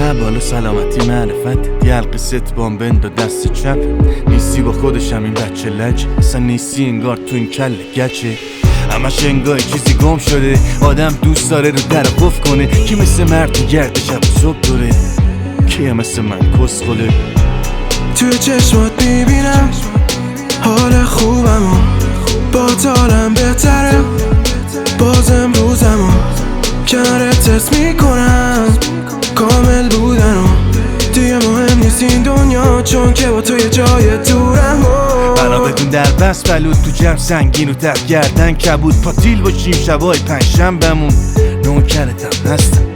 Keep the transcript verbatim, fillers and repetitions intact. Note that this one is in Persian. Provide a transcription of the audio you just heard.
بالا سلامتی معرفت یه حلقه ست بامبند و دست چپ نیستی با خودشم این بچه لج اصلا نیستی انگار تو این کل گچه همش انگار چیزی گم شده آدم دوست داره رو در قف کنه کی مثل مرد گرد شب صبح دوره کیه مثل من کس خله توی چشمات میبینم حال خوبمو با تالم بهتره باز امروزمو کنارت تست میکنم کامل بودنو دیگه مهم نیست این دنیا چون که با تو یه جای دورم بنا بدون در بس بلود تو جمع سنگین و در گردن کبود پاتیل باشیم شبای پنجشنبه‌مون نوکرتم هستم